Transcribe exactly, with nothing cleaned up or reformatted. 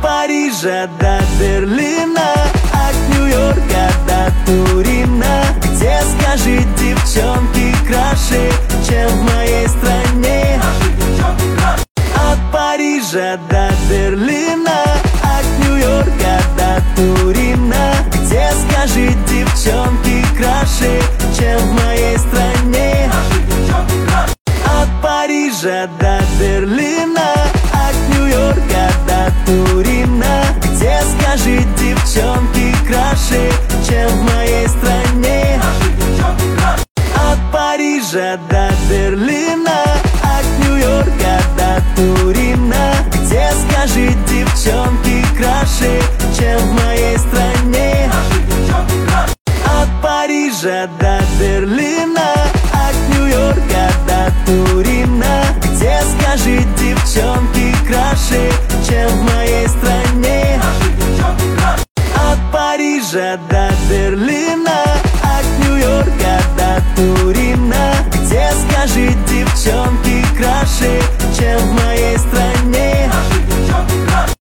Парижа до Берлина, от Нью-Йорка до Турина. Где, скажи, девчонки краше, чем в моей стране? От Парижа до Берлина, от Нью-Йорка до Турина. Где, скажи, девчонки краше, чем в моей стране? От Парижа до Берлина, от Нью-Йорка до Турина. Где, скажи, девчонки краше, чем в моей стране? От Парижа до Берлина, от Нью-Йорка до Турина. Где, скажи, девчонки краше, чем в моей стране? От Парижа до Берлина, от Нью-Йорка до Турина. Где, скажи, девчонки краше, чем в моей стране? От Парижа до Берлина, от Нью-Йорка до Турина. Где, скажи, девчонки краше, чем в моей стране?